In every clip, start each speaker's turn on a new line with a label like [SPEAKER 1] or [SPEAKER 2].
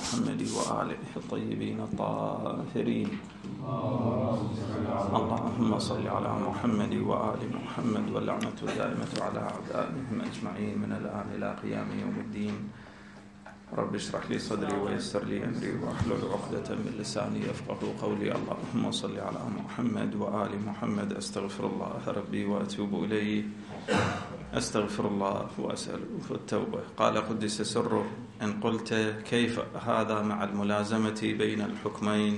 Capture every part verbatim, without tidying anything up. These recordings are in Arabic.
[SPEAKER 1] محمد وآله الطيبين الطاهرين. اللهم صل على محمد وآل محمد، واللعنة الدائمة على أعدائهم أجمعين من الآن إلى قيام يوم الدين. رب اشرح لي صدري ويسر لي أمري واحلل عقدة من لساني يفقهوا قولي. اللهم صل على محمد وآل محمد. أستغفر الله ربي وأتوب إليه، أستغفر الله وأسأله التوبة. قال قدس سره: إن قلت كيف هذا مع الملازمة بين الحكمين؟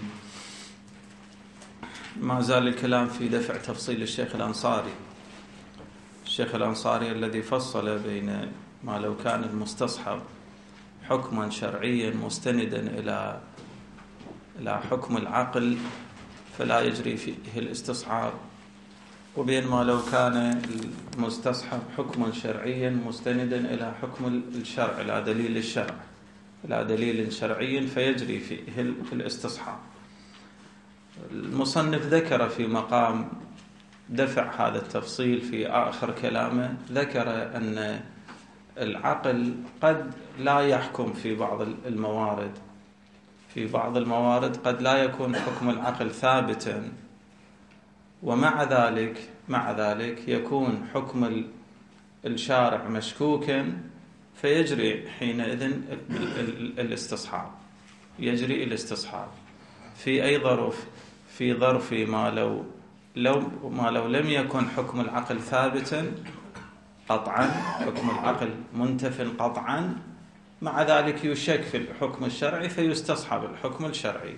[SPEAKER 1] ما زال الكلام في دفع تفصيل الشيخ الأنصاري. الشيخ الأنصاري الذي فصل بين ما لو كان المستصحب حكما شرعيا مستندا إلى إلى حكم العقل فلا يجري فيه الاستصحاب، وبين ما لو كان المستصحب حكما شرعيا مستندا إلى حكم الشرع، إلى دليل الشرع، إلى دليل شرعي فيجري فيه الاستصحاب. المصنف ذكر في مقام دفع هذا التفصيل في آخر كلامه، ذكر أن العقل قد لا يحكم في بعض الموارد، في بعض الموارد قد لا يكون حكم العقل ثابتا، ومع ذلك مع ذلك يكون حكم الشارع مشكوكا فيجري حينئذ الاستصحاب، يجري الاستصحاب في أي ظرف؟ في ظرف ما لو لو ما لو لم يكن حكم العقل ثابتا قطعا، حكم العقل منتف قطعا، مع ذلك يشك في الحكم الشرعي فيستصحب الحكم الشرعي.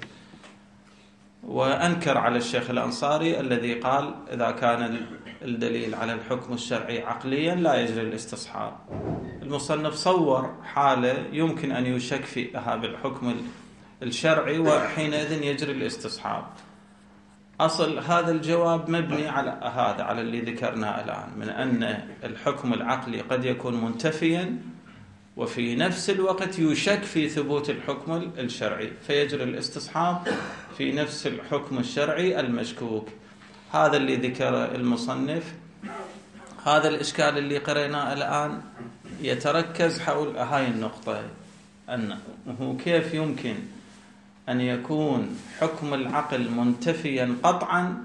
[SPEAKER 1] وأنكر على الشيخ الأنصاري الذي قال إذا كان الدليل على الحكم الشرعي عقليا لا يجري الاستصحاب. المصنف صور حالة يمكن أن يشك فيها بالحكم الشرعي وحينئذ يجري الاستصحاب. أصل هذا الجواب مبني على هذا، على اللي ذكرناه الآن، من أن الحكم العقلي قد يكون منتفيا وفي نفس الوقت يشك في ثبوت الحكم الشرعي فيجري الاستصحاب في نفس الحكم الشرعي المشكوك. هذا اللي ذكر المصنف. هذا الإشكال اللي قرأناه الآن يتركز حول هاي النقطة، أنه كيف يمكن أن يكون حكم العقل منتفيا قطعا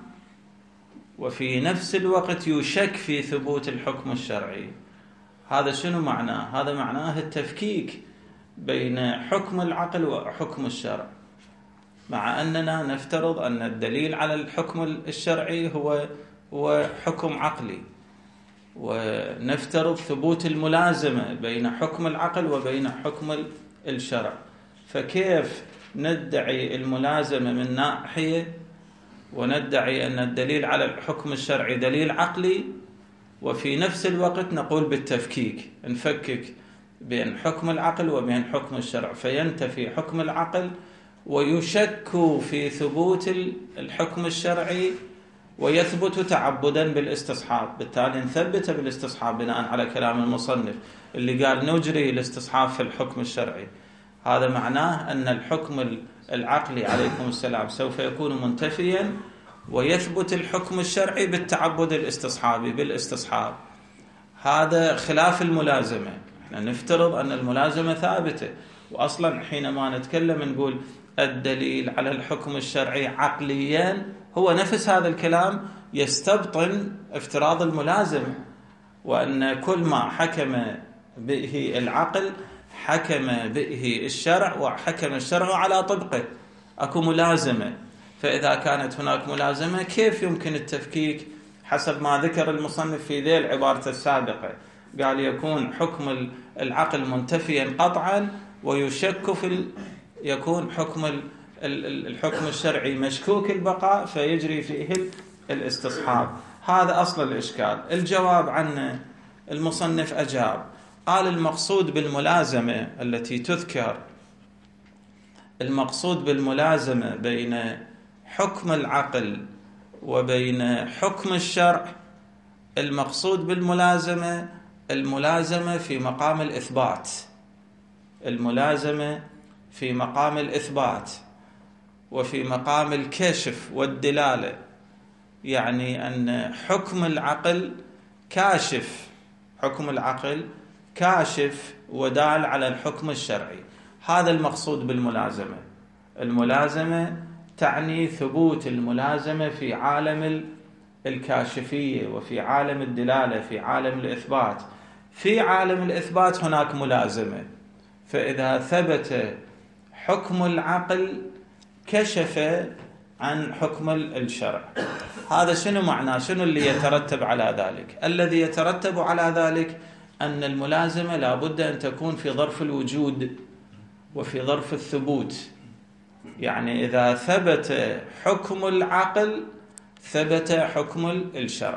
[SPEAKER 1] وفي نفس الوقت يشك في ثبوت الحكم الشرعي. هذا شنو معناه؟ هذا معناه التفكيك بين حكم العقل وحكم الشرع، مع أننا نفترض أن الدليل على الحكم الشرعي هو هو حكم عقلي، ونفترض ثبوت الملازمة بين حكم العقل وبين حكم الشرع. فكيف ندعي الملازمة من ناحية وندعي أن الدليل على الحكم الشرعي دليل عقلي، وفي نفس الوقت نقول بالتفكيك، نفكك بين حكم العقل وبين حكم الشرع فينتفي حكم العقل ويشك في ثبوت الحكم الشرعي ويثبت تعبدا بالاستصحاب. بالتالي نثبت بالاستصحاب بناء على كلام المصنف اللي قال نجري الاستصحاب في الحكم الشرعي. هذا معناه أن الحكم العقلي عليكم السلام سوف يكون منتفيا ويثبت الحكم الشرعي بالتعبد الاستصحابي بالاستصحاب. هذا خلاف الملازمة. احنا نفترض أن الملازمة ثابتة، وأصلا حينما نتكلم نقول الدليل على الحكم الشرعي عقليا، هو نفس هذا الكلام يستبطن افتراض الملازمة، وأن كل ما حكم به العقل حكم به الشرع وحكم الشرع على طبقه، أكو ملازمة. فإذا كانت هناك ملازمة كيف يمكن التفكيك حسب ما ذكر المصنف في ذيل العبارة السابقة؟ قال يكون حكم العقل منتفيا قطعا ويشك في ال... يكون حكم ال... الحكم الشرعي مشكوك البقاء فيجري فيه الاستصحاب. هذا أصل الإشكال. الجواب عنه المصنف أجاب، قال المقصود بالملازمة التي تذكر، المقصود بالملازمة بين حكم العقل وبين حكم الشرع، المقصود بالملازمة الملازمة في مقام الإثبات، الملازمة في مقام الإثبات وفي مقام الكشف والدلالة. يعني أن حكم العقل كاشف، حكم العقل كاشف ودال على الحكم الشرعي. هذا المقصود بالملازمة. الملازمة تعني ثبوت الملازمة في عالم الكاشفية وفي عالم الدلالة، في عالم الإثبات. في عالم الإثبات هناك ملازمة، فإذا ثبت حكم العقل كشف عن حكم الشرع. هذا شنو معناه؟ شنو اللي يترتب على ذلك؟ الذي يترتب على ذلك أن الملازمة لا بد أن تكون في ظرف الوجود وفي ظرف الثبوت. يعني إذا ثبت حكم العقل ثبت حكم الشرع،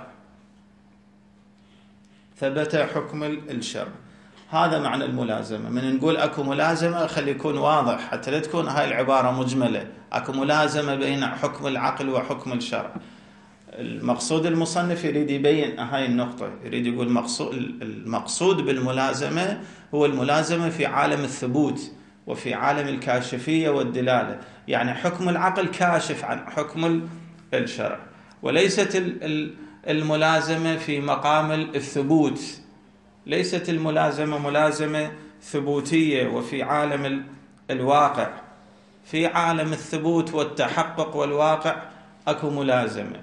[SPEAKER 1] ثبت حكم الشرع. هذا معنى الملازمة. من نقول أكو ملازمة خلي يكون واضح حتى لا تكون هاي العبارة مجملة. أكو ملازمة بين حكم العقل وحكم الشرع. المقصود المصنف يريد يبين هاي النقطة، يريد يقول مقصود المقصود بالملازمة هو الملازمة في عالم الثبوت وفي عالم الكاشفية والدلالة. يعني حكم العقل كاشف عن حكم الشرع، وليست الملازمة في مقام الثبوت. ليست الملازمة ملازمة ثبوتية وفي عالم الواقع. في عالم الثبوت والتحقق والواقع أكو ملازمة.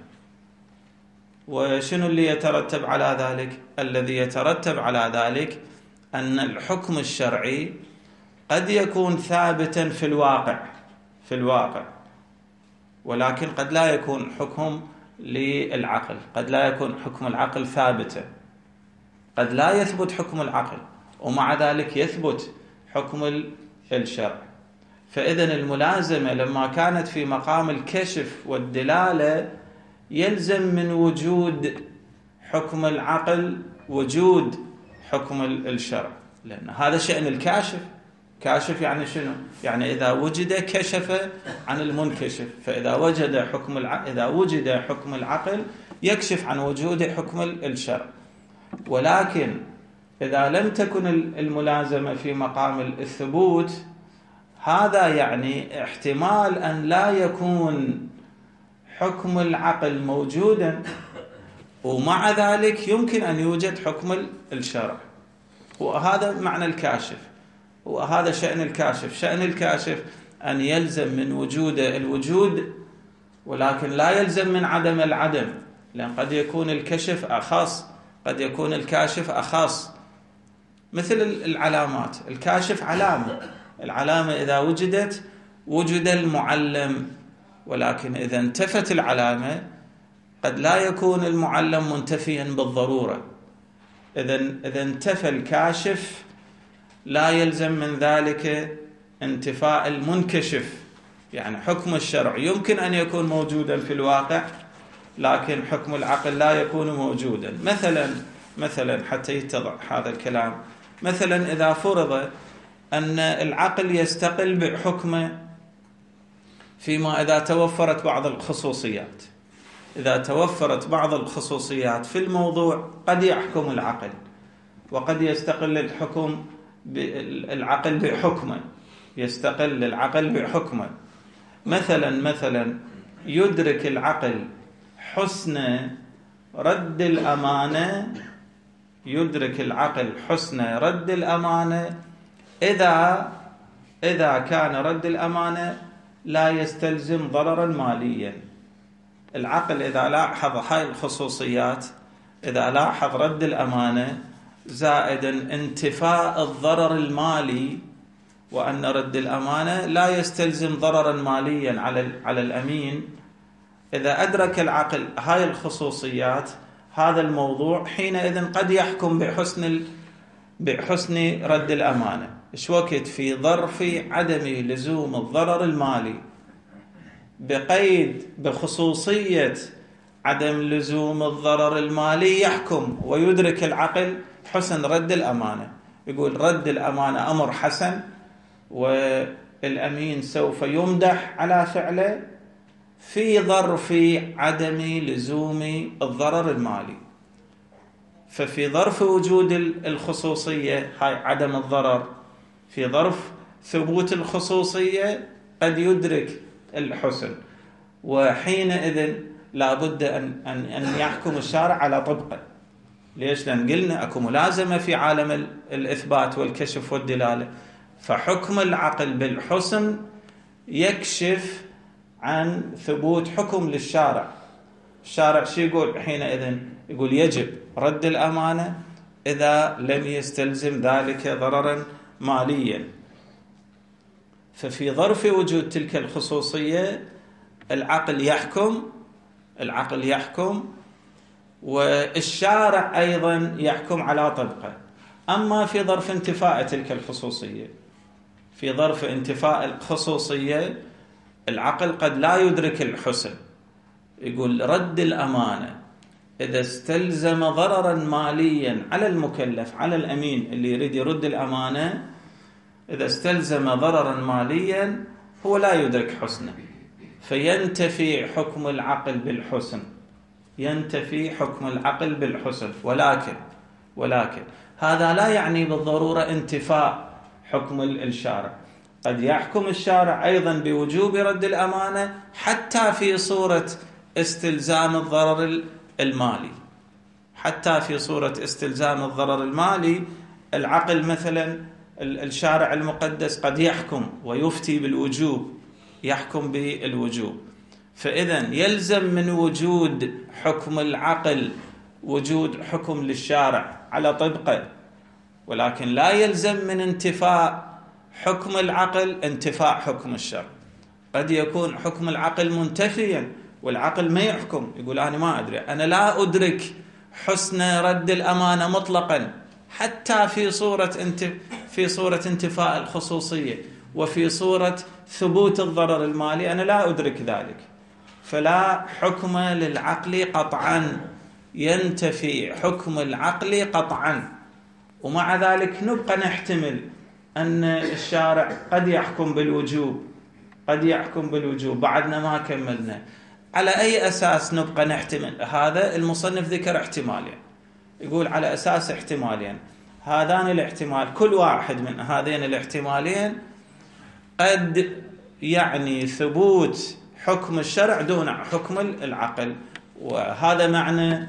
[SPEAKER 1] وشنو اللي يترتب على ذلك؟ الذي يترتب على ذلك أن الحكم الشرعي قد يكون ثابتا في الواقع في الواقع ولكن قد لا يكون حكم للعقل، قد لا يكون حكم العقل ثابتا، قد لا يثبت حكم العقل ومع ذلك يثبت حكم الشرع. فإذن الملازمة لما كانت في مقام الكشف والدلالة يلزم من وجود حكم العقل وجود حكم الشرع، لأن هذا شأن الكاشف. كاشف يعني شنو؟ يعني إذا وجد كشف عن المنكشف، فإذا وجد حكم الع... إذا وجد حكم العقل يكشف عن وجود حكم الشرع. ولكن إذا لم تكن الملازمة في مقام الثبوت، هذا يعني احتمال أن لا يكون حكم العقل موجودا ومع ذلك يمكن أن يوجد حكم الشرع. وهذا معنى الكاشف، وهذا شأن الكاشف. شأن الكاشف أن يلزم من وجود الوجود ولكن لا يلزم من عدم العدم، لأن قد يكون الكشف أخص، قد يكون الكاشف أخص. مثل العلامات، الكاشف علامة، العلامة إذا وجدت وجد المعلم، ولكن إذا انتفت العلامة قد لا يكون المعلم منتفيا بالضرورة. إذا إذا انتفى الكاشف لا يلزم من ذلك انتفاء المنكشف. يعني حكم الشرع يمكن أن يكون موجودا في الواقع لكن حكم العقل لا يكون موجودا. مثلا مثلا حتى يتضح هذا الكلام، مثلا إذا فرض أن العقل يستقل بحكمه فيما إذا توفرت بعض الخصوصيات. إذا توفرت بعض الخصوصيات في الموضوع قد يحكم العقل، وقد يستقل الحكم العقل بحكمه، يستقل العقل بحكمه. مثلا مثلا يدرك العقل حسن رد الأمانة، يدرك العقل حسن رد الأمانة إذا إذا كان رد الأمانة لا يستلزم ضررا ماليا. العقل إذا لاحظ هاي الخصوصيات، إذا لاحظ رد الأمانة زائدا انتفاء الضرر المالي، وأن رد الأمانة لا يستلزم ضررا ماليا على على الأمين، إذا أدرك العقل هاي الخصوصيات هذا الموضوع حينئذ قد يحكم بحسن بحسن رد الأمانة. إيش وقت في ظرف عدم لزوم الضرر المالي بقيد بخصوصية عدم لزوم الضرر المالي يحكم ويدرك العقل حسن رد الأمانة. يقول رد الأمانة أمر حسن والأمين سوف يمدح على فعله في ظرف عدم لزوم الضرر المالي. ففي ظرف وجود الخصوصية هاي عدم الضرر، في ظرف ثبوت الخصوصية قد يدرك الحسن، وحينئذ لا بد أن, أن, أن يحكم الشارع على طبقه. ليش؟ لأن قلنا أكو ملازمة في عالم الإثبات والكشف والدلالة، فحكم العقل بالحسن يكشف عن ثبوت حكم للشارع. الشارع شو يقول حينئذ؟ يقول يجب رد الأمانة إذا لم يستلزم ذلك ضررا ماليا. ففي ظرف وجود تلك الخصوصية العقل يحكم العقل يحكم والشارع أيضا يحكم على طبقه. أما في ظرف انتفاء تلك الخصوصية في ظرف انتفاء الخصوصية العقل قد لا يدرك الحسن، يقول رد الأمانة إذا استلزم ضررا ماليا على المكلف، على الأمين اللي يريد يرد الأمانة، إذا استلزم ضررا ماليا هو لا يدرك حسنه، فينتفي حكم العقل بالحسن ينتفي حكم العقل بالحسن ولكن ولكن هذا لا يعني بالضرورة انتفاء حكم الشارع. قد يحكم الشارع أيضا بوجوب رد الأمانة حتى في صورة استلزام الضرر المالي حتى في صورة استلزام الضرر المالي. العقل مثلا الشارع المقدس قد يحكم ويفتي بالوجوب يحكم بالوجوب، فإذا يلزم من وجود حكم العقل وجود حكم للشارع على طبقه، ولكن لا يلزم من انتفاء حكم العقل انتفاء حكم الشرع. قد يكون حكم العقل منتفيا والعقل ما يحكم، يقول أنا ما أدري، أنا لا أدرك حسن رد الأمانة مطلقا حتى في صورة انت في صورة انتفاء الخصوصية وفي صورة ثبوت الضرر المالي أنا لا أدرك ذلك، فلا حكم للعقل قطعا، ينتفي حكم العقل قطعا. ومع ذلك نبقى نحتمل أن الشارع قد يحكم بالوجوب قد يحكم بالوجوب بعدنا ما كملنا. على أي أساس نبقى نحتمل هذا؟ المصنف ذكر احتمالين، يقول على أساس احتمالين، هذان الاحتمال كل واحد من هذين الاحتمالين قد يعني ثبوت حكم الشرع دون حكم العقل، وهذا معنى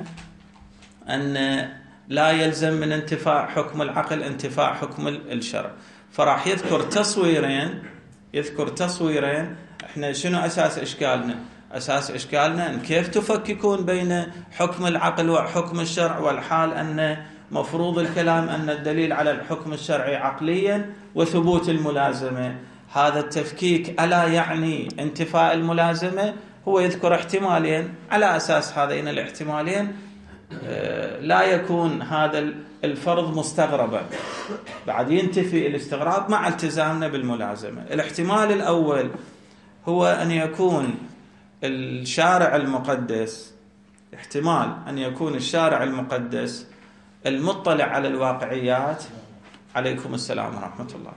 [SPEAKER 1] أن لا يلزم من انتفاء حكم العقل انتفاء حكم الشرع. فراح يذكر تصويرين يذكر تصويرين احنا شنو أساس إشكالنا؟ أساس إشكالنا أن كيف تفككون بين حكم العقل وحكم الشرع، والحال أن مفروض الكلام أن الدليل على الحكم الشرعي عقليا وثبوت الملازمة. هذا التفكيك ألا يعني انتفاء الملازمة؟ هو يذكر احتمالين، على أساس هذين الاحتمالين لا يكون هذا الفرض مستغربا، بعد ينتفي الاستغراب مع التزامنا بالملازمة. الاحتمال الأول هو أن يكون الشارع المقدس احتمال أن يكون الشارع المقدس المطلع على الواقعيات عليكم السلام ورحمة الله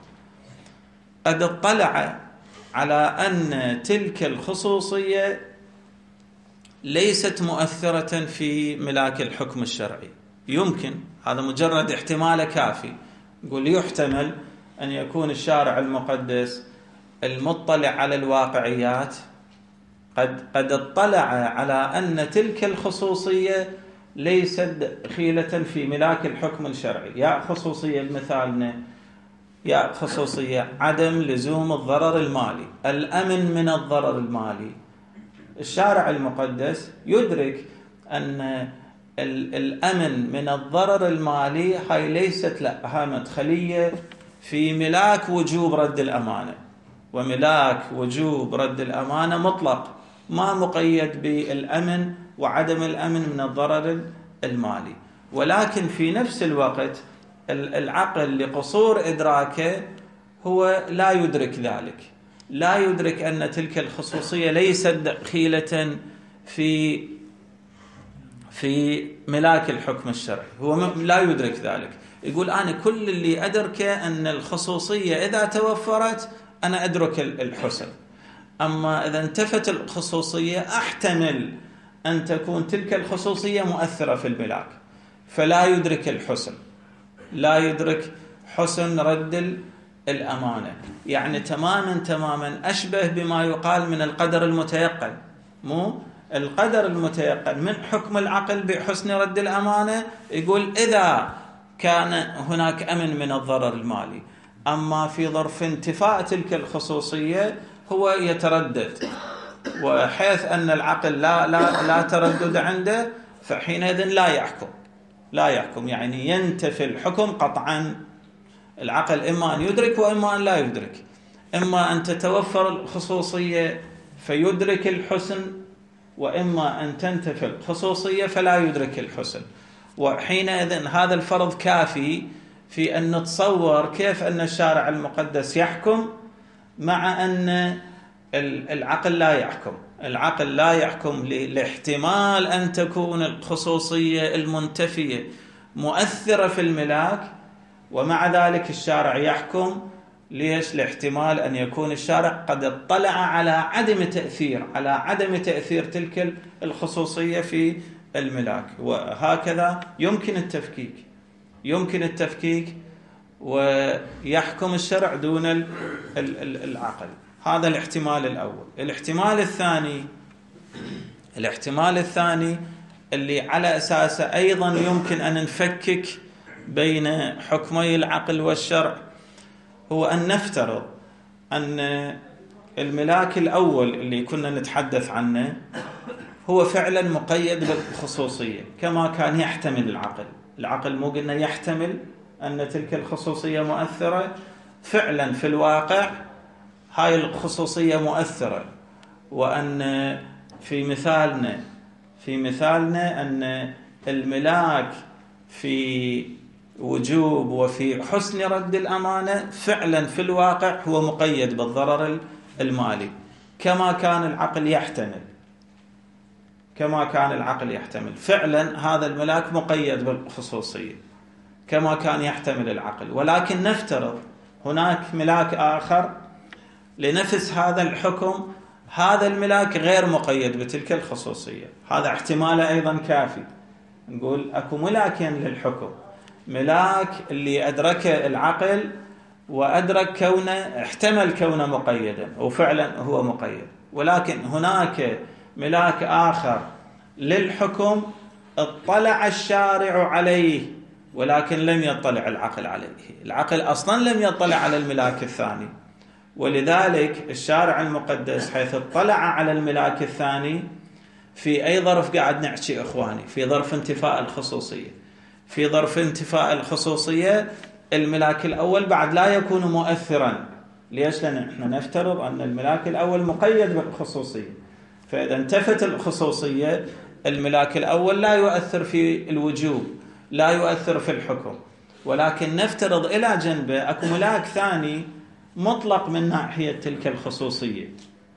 [SPEAKER 1] قد اطلع على أن تلك الخصوصية ليست مؤثرة في ملاك الحكم الشرعي. يمكن هذا مجرد احتمال كافي، يقول يحتمل أن يكون الشارع المقدس المطلع على الواقعيات قد قد اطلع على أن تلك الخصوصية ليست دخيلة في ملاك الحكم الشرعي. يا خصوصية بمثالنا يا خصوصية عدم لزوم الضرر المالي، الأمن من الضرر المالي. الشارع المقدس يدرك أن الأمن من الضرر المالي هاي ليست لها مدخلية في ملاك وجوب رد الأمانة، وملاك وجوب رد الأمانة مطلق ما مقيد بالأمن وعدم الأمن من الضرر المالي. ولكن في نفس الوقت العقل لقصور إدراكه هو لا يدرك ذلك، لا يدرك أن تلك الخصوصية ليست دخيلة في في ملاك الحكم الشرعي، هو لا يدرك ذلك. يقول أنا كل اللي أدركه أن الخصوصية إذا توفرت أنا أدرك الحسن، أما إذا انتفت الخصوصية أحتمل أن تكون تلك الخصوصية مؤثرة في الملاك، فلا يدرك الحسن لا يدرك حسن رد الأمانة. يعني تماما تماما أشبه بما يقال من القدر المتيقن. مو القدر المتيقن من حكم العقل بحسن رد الأمانة، يقول إذا كان هناك أمن من الضرر المالي، أما في ظرف انتفاء تلك الخصوصية هو يتردد، وحيث أن العقل لا, لا, لا تردد عنده فحينئذ لا يحكم لا يحكم يعني ينتفي الحكم قطعا. العقل إما أن يدرك وإما أن لا يدرك، إما أن تتوفر الخصوصية فيدرك الحسن، وإما أن تنتفي الخصوصية فلا يدرك الحسن. وحينئذ هذا الفرض كافي في أن نتصور كيف أن الشارع المقدس يحكم مع أن العقل لا يحكم. العقل لا يحكم لاحتمال أن تكون الخصوصية المنتفية مؤثرة في الملاك، ومع ذلك الشارع يحكم. ليش؟ لاحتمال أن يكون الشارع قد اطلع على عدم تأثير على عدم تأثير تلك الخصوصية في الملاك. وهكذا يمكن التفكيك يمكن التفكيك ويحكم الشرع دون العقل. هذا الاحتمال الأول. الاحتمال الثاني الاحتمال الثاني اللي على أساسه أيضا يمكن أن نفكك بين حكمي العقل والشرع هو أن نفترض أن الملاك الأول اللي كنا نتحدث عنه هو فعلا مقيد بالخصوصية كما كان يحتمل العقل. العقل مو قلنا يحتمل أن تلك الخصوصية مؤثرة، فعلا في الواقع هاي الخصوصية مؤثرة. وأن في مثالنا في مثالنا أن الملاك في وجوب وفي حسن رد الأمانة فعلا في الواقع هو مقيد بالضرر المالي كما كان العقل يحتمل كما كان العقل يحتمل فعلا هذا الملاك مقيد بالخصوصية كما كان يحتمل العقل. ولكن نفترض هناك ملاك آخر لنفس هذا الحكم، هذا الملاك غير مقيد بتلك الخصوصية. هذا احتمال أيضا كافي. نقول أكو ملاكين للحكم، ملاك اللي أدرك العقل وأدرك كونه احتمل كونه مقيدا وفعلا هو مقيد، ولكن هناك ملاك آخر للحكم اطلع الشارع عليه ولكن لم يطلع العقل عليه. العقل أصلا لم يطلع على الملاك الثاني، ولذلك الشارع المقدس حيث اطلع على الملاك الثاني في أي ظرف قاعد نحكي إخواني، في ظرف انتفاء الخصوصية في ظرف انتفاء الخصوصية الملاك الأول بعد لا يكون مؤثرا. ليش؟ لأن احنا نفترض أن الملاك الأول مقيد بالخصوصية، فإذا انتفت الخصوصية الملاك الأول لا يؤثر في الوجوب لا يؤثر في الحكم. ولكن نفترض إلى جنبه أكو ملاك ثاني مطلق من ناحية تلك الخصوصية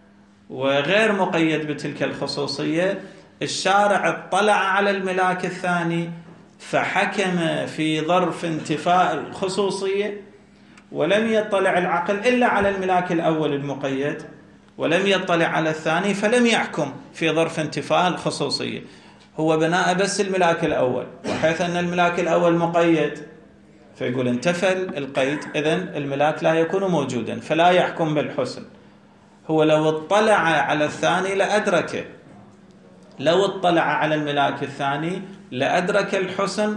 [SPEAKER 1] وغير مقيد بتلك الخصوصية. الشارع اطلع على الملاك الثاني فحكم في ظرف انتفاء الخصوصية، ولم يطلع العقل إلا على الملاك الأول المقيد ولم يطلع على الثاني، فلم يحكم في ظرف انتفاء الخصوصية. هو بناء بس الملاك الأول، وحيث أن الملاك الأول مقيد فيقول انتفى القيد، إذن الملاك لا يكون موجودا فلا يحكم بالحسن. هو لو اطلع على الثاني لأدركه، لو اطلع على الملاك الثاني لأدرك الحسن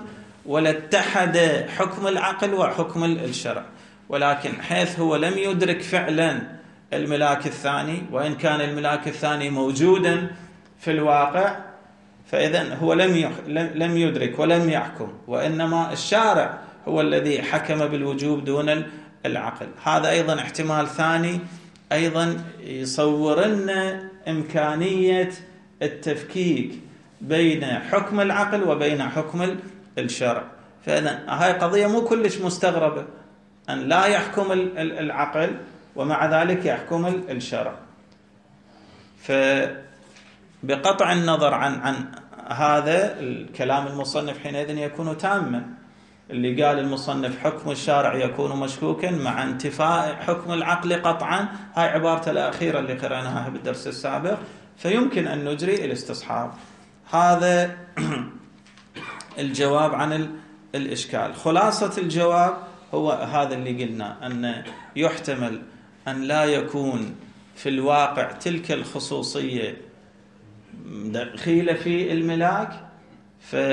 [SPEAKER 1] ولاتحد حكم العقل وحكم الشرع. ولكن حيث هو لم يدرك فعلا الملاك الثاني، وإن كان الملاك الثاني موجودا في الواقع، فإذن هو لم لم يدرك ولم يحكم، وإنما الشارع هو الذي حكم بالوجوب دون العقل. هذا أيضا احتمال ثاني أيضا يصور لنا إمكانية التفكيك بين حكم العقل وبين حكم الشرع. فإذن هاي قضية مو كلش مستغربة أن لا يحكم العقل ومع ذلك يحكم الشرع. فبقطع النظر عن عن هذا الكلام المصنف حينئذ يكون تاما. اللي قال المصنف حكم الشارع يكون مشكوكا مع انتفاء حكم العقل قطعا، هاي عبارته الأخيرة اللي قرأناها بالدرس السابق، فيمكن أن نجري الاستصحاب. هذا الجواب عن الإشكال. خلاصة الجواب هو هذا اللي قلنا، أن يحتمل أن لا يكون في الواقع تلك الخصوصية دخيلة في الملاك،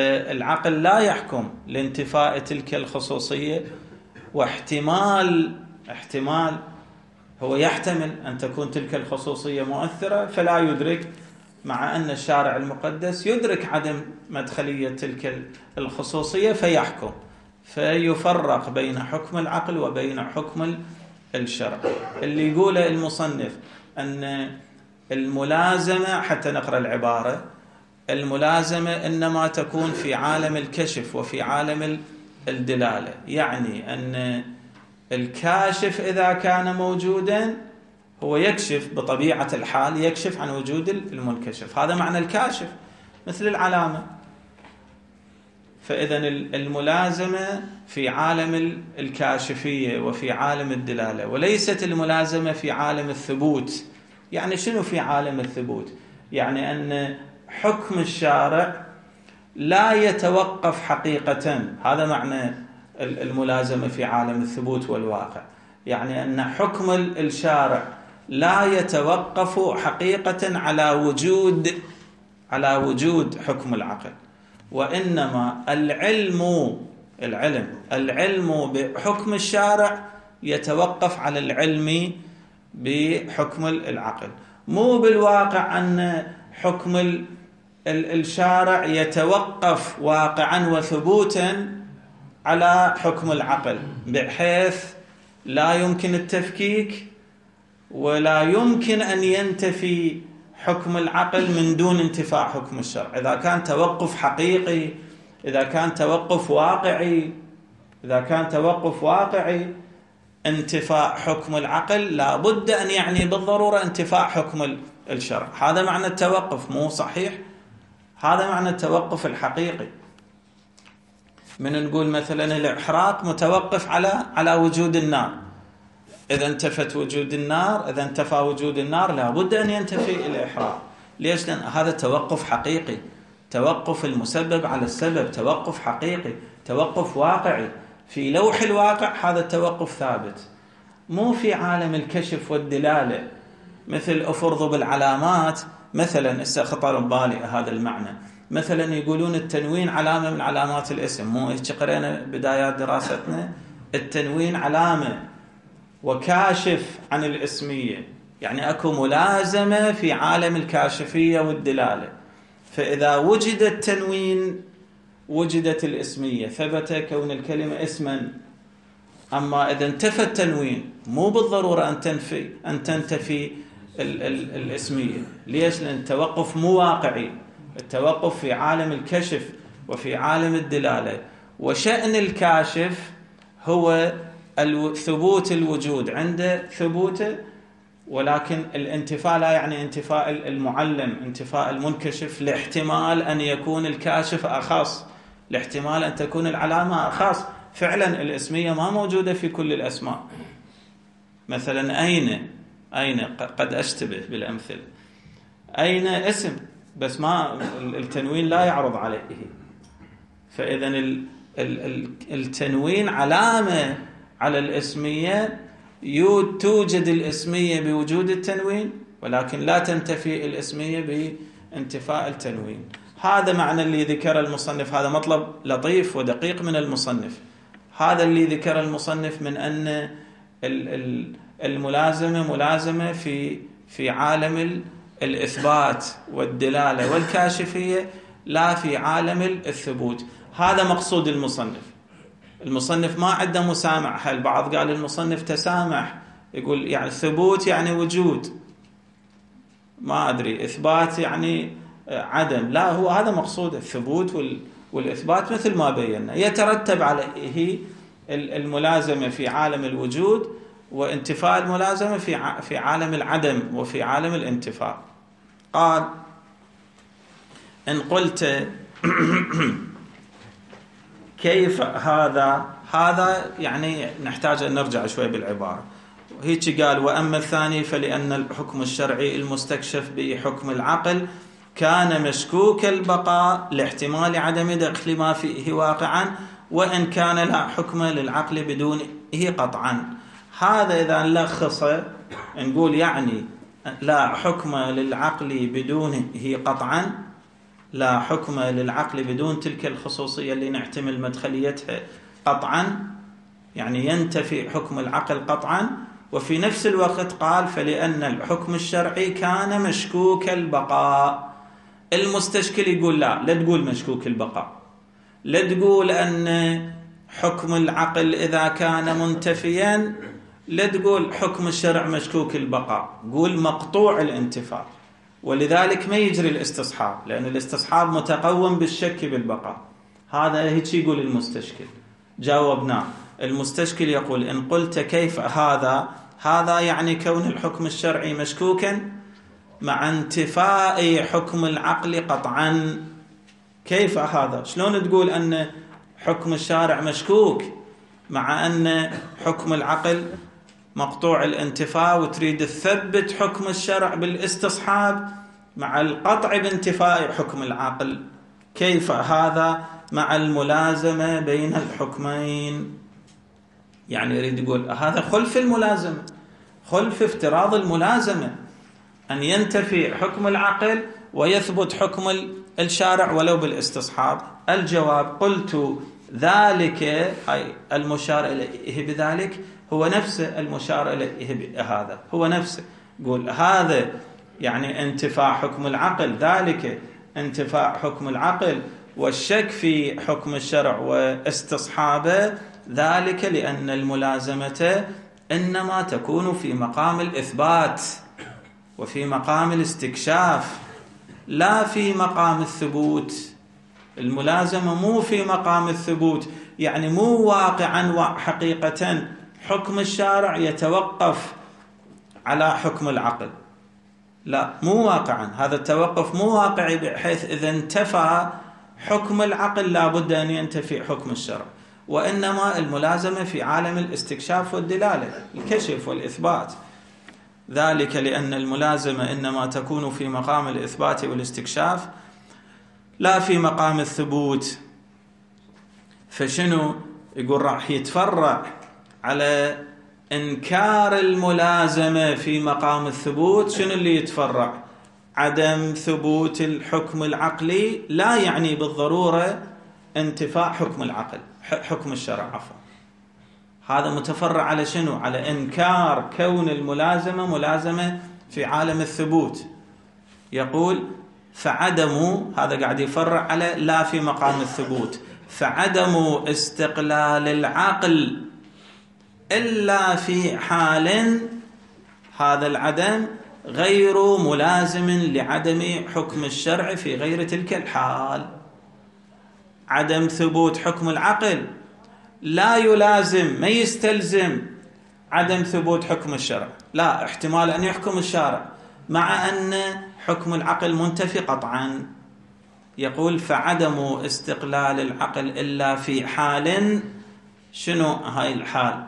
[SPEAKER 1] فالعقل لا يحكم لانتفاء تلك الخصوصية، واحتمال احتمال هو يحتمل أن تكون تلك الخصوصية مؤثرة فلا يدرك، مع أن الشارع المقدس يدرك عدم مدخلية تلك الخصوصية فيحكم، فيفرق بين حكم العقل وبين حكم الشرع. اللي يقوله المصنف أن الملازمة، حتى نقرأ العبارة، الملازمة إنما تكون في عالم الكشف وفي عالم الدلالة، يعني أن الكاشف إذا كان موجودا هو يكشف بطبيعة الحال، يكشف عن وجود المنكشف، هذا معنى الكاشف، مثل العلامة. فإذا الملازمة في عالم الكاشفية وفي عالم الدلالة، وليست الملازمة في عالم الثبوت. يعني شنو في عالم الثبوت؟ يعني أن حكم الشارع لا يتوقف حقيقة، هذا معنى الملازمة في عالم الثبوت والواقع، يعني أن حكم الشارع لا يتوقف حقيقة على وجود على وجود حكم العقل، وإنما العلم العلم العلم بحكم الشارع يتوقف على العلم بحكم العقل، مو بالواقع أن حكم الشارع يتوقف واقعا وثبوتا على حكم العقل، بحيث لا يمكن التفكيك ولا يمكن أن ينتفي حكم العقل من دون انتفاع حكم الشرع. إذا كان توقف حقيقي، إذا كان توقف واقعي إذا كان توقف واقعي انتفاع حكم العقل لا بد أن يعني بالضرورة انتفاع حكم الشرع. هذا معنى التوقف، مو صحيح؟ هذا معنى التوقف الحقيقي. من نقول مثلا الإحراق متوقف على على وجود النار، إذا انتفت وجود النار، إذا انتفى وجود النار لا بد أن ينتفي الإحراق. ليش؟ لأن هذا توقف حقيقي، توقف المسبب على السبب، توقف حقيقي، توقف واقعي في لوح الواقع. هذا التوقف ثابت، مو في عالم الكشف والدلالة. مثل أفرض بالعلامات مثلا، استخطر ببالي هذا المعنى، مثلا يقولون التنوين علامة من علامات الاسم، مو هيك قرينا بدايات دراستنا؟ التنوين علامة وكاشف عن الاسمية، يعني أكو ملازمة في عالم الكاشفية والدلالة. فإذا وجد التنوين وجدت الاسمية، ثبت كون الكلمة اسما. أما إذا انتفى التنوين مو بالضرورة أن تنفي أن تنتفي ال ال الاسمية. ليش؟ لأن التوقف مو واقعي، التوقف في عالم الكشف وفي عالم الدلالة، وشأن الكاشف هو ثبوت الوجود عنده ثبوته، ولكن الانتفاء لا يعني انتفاء المعلم، انتفاء المنكشف، لاحتمال أن يكون الكاشف أخص، لاحتمال أن تكون العلامة أخص. فعلا الاسمية ما موجودة في كل الأسماء. مثلا أين أين قد أشتبه بالأمثلة، أين اسم بس ما التنوين لا يعرض عليه. فإذا التنوين علامة على الاسمية، توجد الاسمية بوجود التنوين، ولكن لا تنتفي الاسمية بانتفاء التنوين. هذا معنى اللي ذكر المصنف، هذا مطلب لطيف ودقيق من المصنف. هذا اللي ذكر المصنف من أن الملازمة ملازمة في في عالم الإثبات والدلالة والكاشفية، لا في عالم الثبوت. هذا مقصود المصنف. المصنف ما عنده مسامح. البعض قال المصنف تسامح، يقول يعني ثبوت يعني وجود، ما أدري إثبات يعني عدم. لا، هو هذا مقصود الثبوت والإثبات مثل ما بينا، يترتب عليه الملازمة في عالم الوجود وانتفاء الملازمة في في عالم العدم وفي عالم الانتفاء. قال إن قلت كيف هذا هذا يعني نحتاج أن نرجع شوي بالعبارة. هيك قال: وأما الثاني فلأن الحكم الشرعي المستكشف بحكم العقل كان مشكوك البقاء لاحتمال عدم دخل ما فيه واقعا، وإن كان لا حكم للعقل بدونه قطعا. هذا إذا نلخصه نقول يعني لا حكم للعقل بدونه قطعا، لا حكم للعقل بدون تلك الخصوصية اللي نحتمل مدخليتها قطعا. يعني ينتفي حكم العقل قطعا، وفي نفس الوقت قال فلأن الحكم الشرعي كان مشكوك البقاء. المستشكل يقول لا، لا تقول مشكوك البقاء، لا تقول أن حكم العقل إذا كان منتفيا، لا تقول حكم الشرع مشكوك البقاء، قول مقطوع الانتفاع. ولذلك ما يجري الاستصحاب، لأن الاستصحاب متقوم بالشك بالبقاء. هذا هيك يقول المستشكل. جاوبناه. المستشكل يقول إن قلت كيف هذا، هذا يعني كون الحكم الشرعي مشكوكا مع انتفاء حكم العقل قطعا. كيف هذا؟ شلون تقول أن حكم الشارع مشكوك مع أن حكم العقل مقطوع الانتفاء، وتريد تثبت حكم الشرع بالاستصحاب مع القطع بانتفاء حكم العقل؟ كيف هذا مع الملازمة بين الحكمين؟ يعني يريد يقول هذا خلف الملازمة، خلف افتراض الملازمة، أن ينتفي حكم العقل ويثبت حكم الشارع ولو بالاستصحاب. الجواب قلت ذلك أي المشار إليه بذلك هو نفسه المشار إليه هذا هو نفسه. قول هذا يعني انتفاع حكم العقل، ذلك انتفاع حكم العقل، والشك في حكم الشرع واستصحابه ذلك لأن الملازمة إنما تكون في مقام الإثبات وفي مقام الاستكشاف لا في مقام الثبوت. الملازمة مو في مقام الثبوت، يعني مو واقعا حقيقة حكم الشارع يتوقف على حكم العقل، لا مو واقعا. هذا التوقف مو واقعي، بحيث إذا انتفى حكم العقل لا بد أن ينتفي حكم الشرع، وإنما الملازمة في عالم الاستكشاف والدلالة، الكشف والإثبات. ذلك لأن الملازمة إنما تكون في مقام الإثبات والاستكشاف لا في مقام الثبوت. فشنو يقول؟ راح يتفرع على إنكار الملازمة في مقام الثبوت. شنو اللي يتفرع؟ عدم ثبوت الحكم العقلي لا يعني بالضرورة انتفاء حكم العقل حكم الشرع عفوا. هذا متفرع على شنو؟ على إنكار كون الملازمة ملازمة في عالم الثبوت. يقول فعدم، هذا قاعد يفرع على لا في مقام الثبوت، فعدم استقلال العقل إلا في حال، هذا العدم غير ملازم لعدم حكم الشرع في غير تلك الحال. عدم ثبوت حكم العقل لا يلازم، ما يستلزم عدم ثبوت حكم الشرع، لا، احتمال أن يحكم الشارع مع أن حكم العقل منتفي قطعا. يقول فعدم استقلال العقل إلا في حال. شنو هاي الحال؟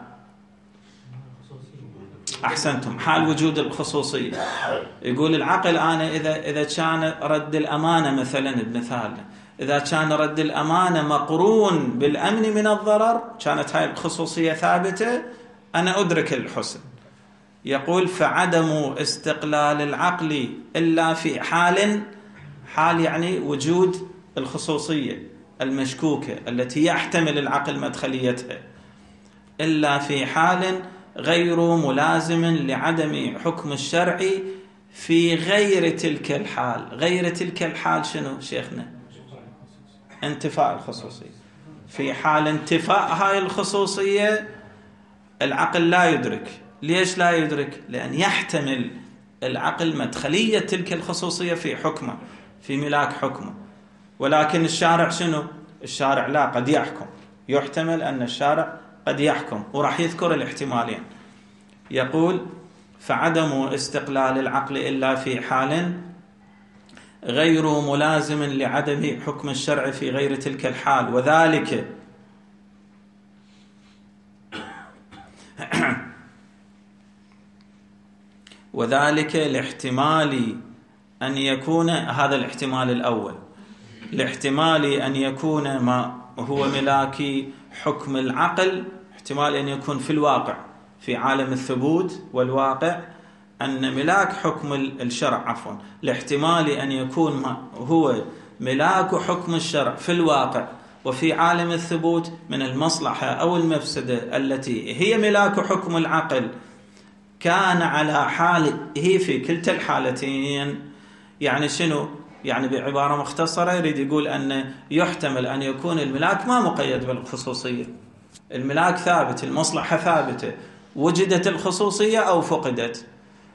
[SPEAKER 1] أحسنتم، حال وجود الخصوصية. يقول العقل أنا إذا إذا كان رد الأمانة مثلا بمثال، إذا كان رد الأمانة مقرون بالأمن من الضرر كانت هاي الخصوصية ثابتة، أنا أدرك الحسن. يقول فعدم استقلال العقل إلا في حال، حال يعني وجود الخصوصية المشكوكة التي يحتمل العقل مدخليتها، إلا في حال غير ملازم لعدم حكم الشرع في غير تلك الحال. غير تلك الحال شنو شيخنا؟ انتفاء الخصوصية. في حال انتفاء هاي الخصوصية العقل لا يدرك. ليش لا يدرك؟ لأن يحتمل العقل مدخلية تلك الخصوصية في حكمه، في ملاك حكمه. ولكن الشارع شنو؟ الشارع لا، قد يحكم، يحتمل أن الشارع قد يحكم، وراح يذكر الاحتمالين. يقول فعدم استقلال العقل إلا في حال غير ملازم لعدم حكم الشرع في غير تلك الحال، وذلك وذلك لاحتمال أن يكون، هذا الاحتمال الأول، لاحتمال أن يكون ما هو ملاك حكم العقل، احتمال أن يكون في الواقع في عالم الثبوت والواقع أن ملاك حكم الشرع عفوا لاحتمال أن يكون ما هو ملاك حكم الشرع في الواقع وفي عالم الثبوت من المصلحة أو المفسدة التي هي ملاك حكم العقل كان على حاله في كلتا الحالتين. يعني شنو؟ يعني بعبارة مختصرة يريد يقول أن يحتمل أن يكون الملاك ما مقيد بالخصوصية، الملاك ثابت، المصلحة ثابتة، وجدت الخصوصية أو فقدت،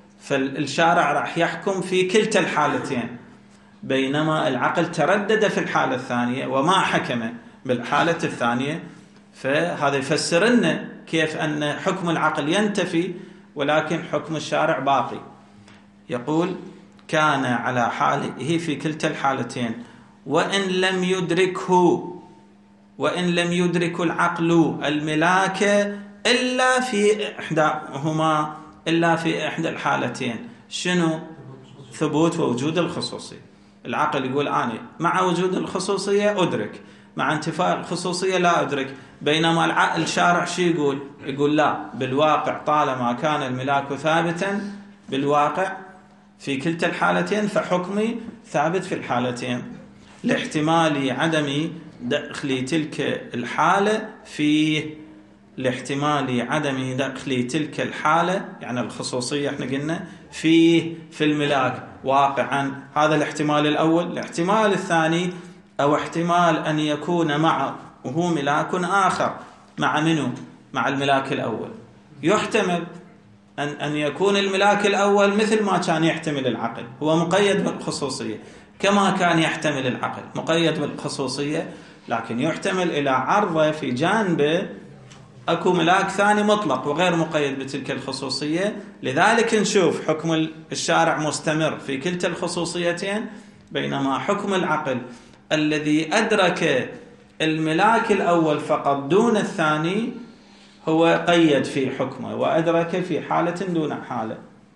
[SPEAKER 1] فالشارع راح يحكم في كلتا الحالتين، بينما العقل تردد في الحالة الثانية وما حكم بالحالة الثانية. فهذا يفسر لنا كيف أن حكم العقل ينتفي ولكن حكم الشارع باقي. يقول كان على حاله في كلتا الحالتين وإن لم يدركه وإن لم يدرك العقل الملاك إلا في إحداهما إلا في إحدى الحالتين. شنو؟ ثبوت ووجود الخصوصية. العقل يقول أنا مع وجود الخصوصية أدرك، مع انتفاء الخصوصية لا أدرك، بينما الشارع شو يقول؟ يقول لا، بالواقع طالما كان الملاك ثابتا بالواقع في كلتا الحالتين فحكمي ثابت في الحالتين لاحتمال عدم دخل تلك الحالة فيه، لاحتمال عدم دخل تلك الحالة يعني الخصوصية احنا قلنا فيه في الملاك واقعا. هذا الاحتمال الأول. الاحتمال الثاني أو احتمال أن يكون معه ملاك آخر مع منه مع الملاك الأول. يحتمل أن أن يكون الملاك الأول مثل ما كان يحتمل العقل، هو مقيد بالخصوصية كما كان يحتمل العقل مقيد بالخصوصية، لكن يحتمل إلى عرضه في جانبه أكو ملاك ثاني مطلق وغير مقيد بتلك الخصوصية. لذلك نشوف حكم الشارع مستمر في كلتا الخصوصيتين، بينما حكم العقل الذي أدرك الملاك الأول فقط دون الثاني هو قيد في حكمه وأدرك في حالة دون حالة.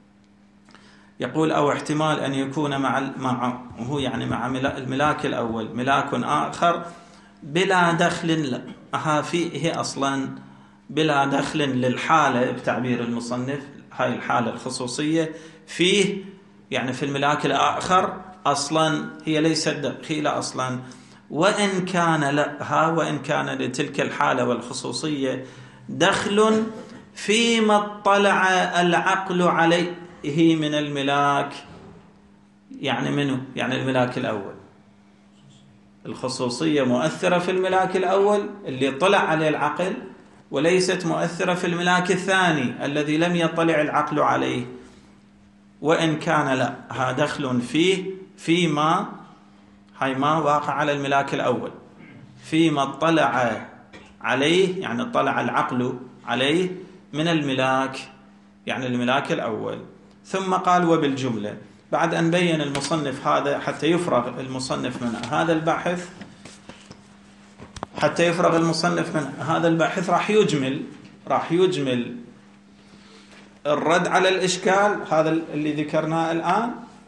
[SPEAKER 1] يقول أو احتمال أن يكون مع معه يعني مع الملاك الأول ملاك آخر بلا دخل لها فيه أصلا، بلا دخل للحالة بتعبير المصنف، هاي الحالة الخصوصية فيه يعني في الملاك الآخر أصلا هي ليست دخيلة أصلا، وإن كان لها وإن كان لتلك الحالة والخصوصية دخل فيما اطلع العقل عليه من الملاك. يعني منه؟ يعني الملاك الأول. الخصوصية مؤثرة في الملاك الأول اللي طلع عليه العقل، وليست مؤثرة في الملاك الثاني الذي لم يطلع العقل عليه، وإن كان لها دخل فيه فيما هاي ما واقع على الملاك الأول فيما اطلع عليه يعني اطلع العقل عليه من الملاك يعني الملاك الأول. ثم قال وبالجملة، بعد أن بين المصنف هذا حتى يفرغ المصنف من هذا البحث حتى يفرغ المصنف من هذا البحث راح يجمل راح يجمل الرد على الإشكال هذا اللي ذكرناه الآن،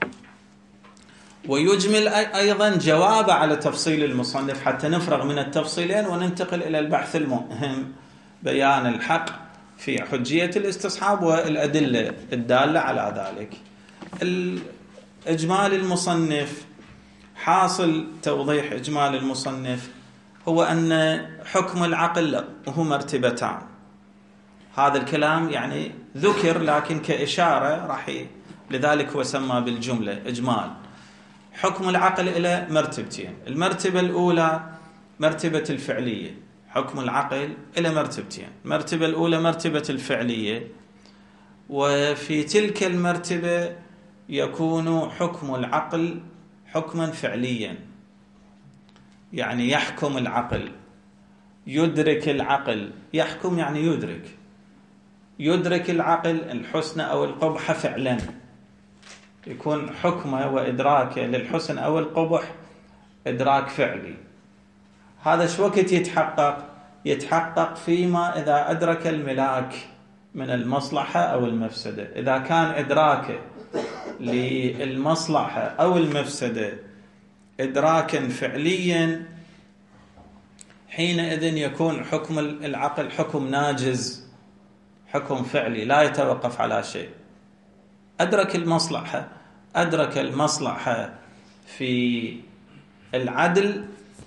[SPEAKER 1] ويجمل أيضا جواب على تفصيل المصنف حتى نفرغ من التفصيلين وننتقل إلى البحث المهم، بيان الحق في حجية الاستصحاب والأدلة الدالة على ذلك. إجمال المصنف، حاصل توضيح إجمال المصنف هو أن حكم العقل هو مرتبتان. هذا الكلام يعني ذكر لكن كإشارة راح ي... لذلك هو سمى بالجملة إجمال. حكم العقل إلى مرتبتين، المرتبة الأولى مرتبة الفعلية، حكم العقل إلى مرتبتين، المرتبة الأولى مرتبة الفعلية، وفي تلك المرتبة يكون حكم العقل حكما فعليا، يعني يحكم العقل، يدرك العقل، يحكم يعني يدرك يدرك العقل الحسن أو القبح فعلا، يكون حكمه وإدراكه للحسن أو القبح إدراك فعلي. هذا شو وقت يتحقق؟ يتحقق فيما إذا أدرك الملاك من المصلحة أو المفسدة. إذا كان إدراكه للمصلحة أو المفسدة إدراكا فعليا حينئذ يكون حكم العقل حكم ناجز، حكم فعلي لا يتوقف على شيء. أدرك المصلحة أدرك المصلحة في العدل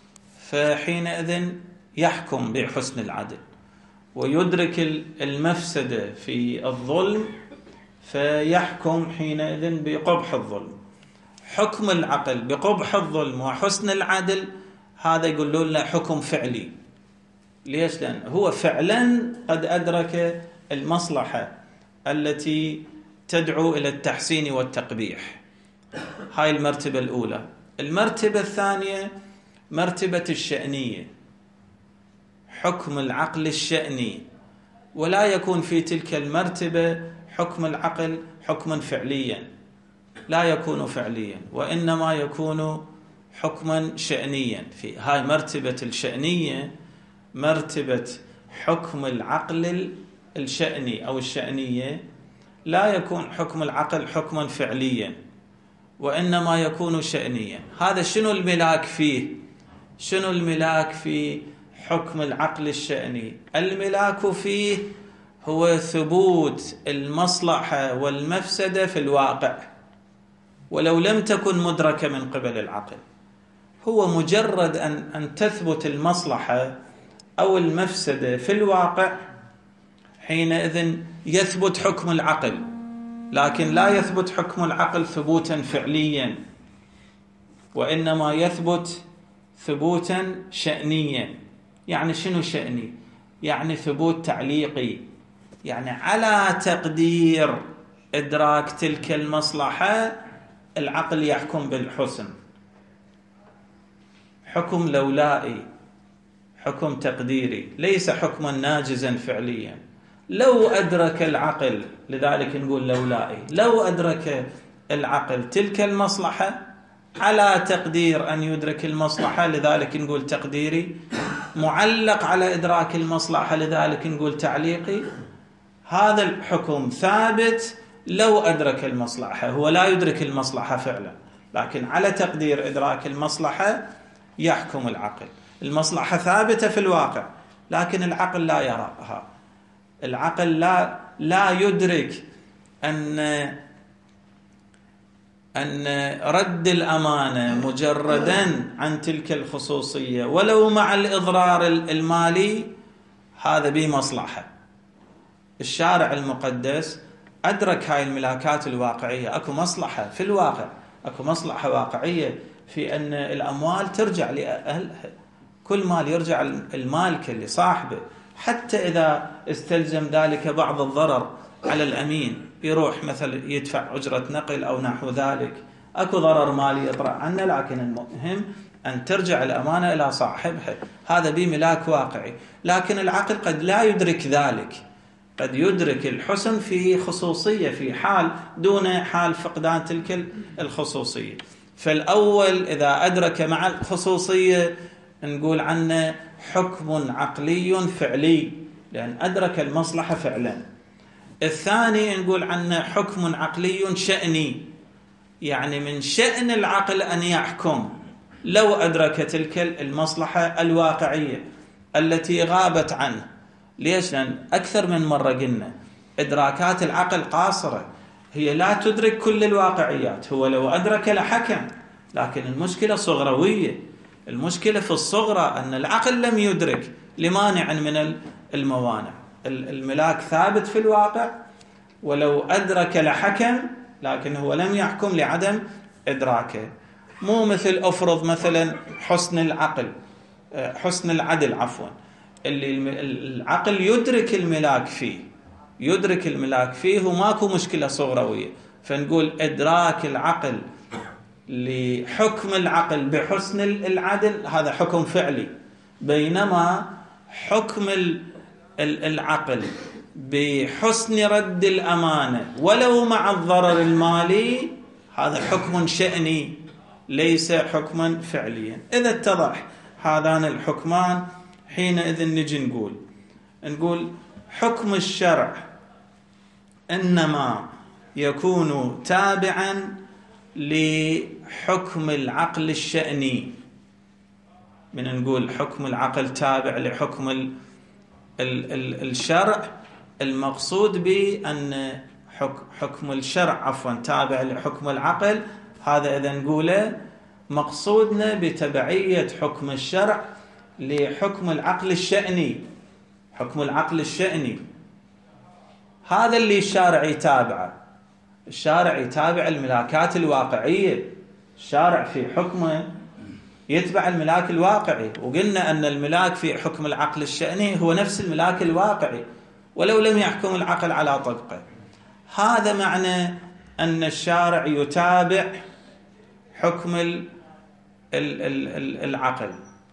[SPEAKER 1] فحينئذ يحكم بحسن العدل ويدرك المفسدة في الظلم فيحكم حينئذ بقبح الظلم. حكم العقل بقبح الظلم وحسن العدل هذا يقولون له حكم فعلي. ليش؟ لأن هو فعلا قد أدرك المصلحة التي تدعو إلى التحسين والتقبيح. هاي المرتبة الأولى. المرتبة الثانية مرتبة الشأنية، حكم العقل الشأني، ولا يكون في تلك المرتبة حكم العقل حكما فعليا، لا يكون فعليا وإنما يكون حكما شأنيا. في هاي مرتبة الشأنية مرتبة حكم العقل الشأني أو الشأنية، لا يكون حكم العقل حكما فعليا وإنما يكون شأنيا. هذا شنو الملاك فيه؟ شنو الملاك في حكم العقل الشأني؟ الملاك فيه هو ثبوت المصلحة والمفسدة في الواقع ولو لم تكن مدركة من قبل العقل. هو مجرد أن, أن تثبت المصلحة أو المفسدة في الواقع حينئذ يثبت حكم العقل، لكن لا يثبت حكم العقل ثبوتا فعليا وإنما يثبت ثبوتا شأنيا. يعني شنو شأني؟ يعني ثبوت تعليقي، يعني على تقدير إدراك تلك المصلحة العقل يحكم بالحسن. حكم لولائي، حكم تقديري، ليس حكما ناجزا فعليا. لو أدرك العقل، لذلك نقول لولائي، لو أدرك العقل تلك المصلحة على تقدير أن يدرك المصلحة لذلك نقول تقديري، معلق على إدراك المصلحة لذلك نقول تعليقي. هذا الحكم ثابت لو أدرك المصلحة، هو لا يدرك المصلحة فعلا لكن على تقدير إدراك المصلحة يحكم العقل. المصلحة ثابتة في الواقع لكن العقل لا يراها. العقل لا لا يدرك أن أن رد الأمانة مجردا عن تلك الخصوصية ولو مع الإضرار المالي هذا به مصلحة. الشارع المقدس أدرك هاي الملاكات الواقعية، أكو مصلحة في الواقع، أكو مصلحة واقعية في أن الأموال ترجع لأهلها، كل مال يرجع المالك لصاحبه، حتى إذا استلزم ذلك بعض الضرر على الأمين يروح مثل يدفع أجرة نقل أو نحو ذلك، أكو ضرر مالي يطرأ عنه، لكن المهم أن ترجع الأمانة إلى صاحبها. هذا بملاك واقعي. لكن العقل قد لا يدرك ذلك، قد يدرك الحسن في خصوصية في حال دون حال فقدان تلك الخصوصية. فالأول إذا أدرك مع الخصوصية نقول عنه حكم عقلي فعلي لأن أدرك المصلحة فعلا. الثاني نقول عنه حكم عقلي شأني، يعني من شأن العقل أن يحكم لو أدرك تلك المصلحة الواقعية التي غابت عنه. ليش؟ لأن أكثر من مرة قلنا إدراكات العقل قاصرة، هي لا تدرك كل الواقعيات. هو لو أدرك لحكم، لكن المشكلة صغروية، المشكلة في الصغرى أن العقل لم يدرك لمانع من الموانع. الملاك ثابت في الواقع ولو أدرك لحكم، لكن هو لم يحكم لعدم إدراكه. مو مثل أفرض مثلا حسن العقل حسن العدل عفوا اللي العقل يدرك الملاك فيه، يدرك الملاك فيه وماكو مشكلة صغروية، فنقول إدراك العقل لحكم العقل بحسن العدل هذا حكم فعلي، بينما حكم العقل بحسن رد الأمانة ولو مع الضرر المالي هذا حكم شأني ليس حكما فعليا. إذا اتضح هذان الحكمان حينئذ نجي نقول نقول حكم الشرع إنما يكون تابعا لحكم العقل الشأني. من نقول حكم العقل تابع لحكم ال ال ال الشرع، المقصود بأن حكم الشرع عفوا تابع لحكم العقل، هذا إذا نقوله مقصودنا بتبعية حكم الشرع لحكم العقل الشأني. حكم العقل الشأني هذا اللي الشارع يتابعه. الشارع يتابع الملاكات الواقعية. الشارع في حكمه يتبع الملاك الواقعي، وقلنا أن الملاك في حكم العقل الشأني هو نفس الملاك الواقعي ولو لم يحكم العقل على طبقه. هذا معنى أن الشارع يتابع حكم العقل،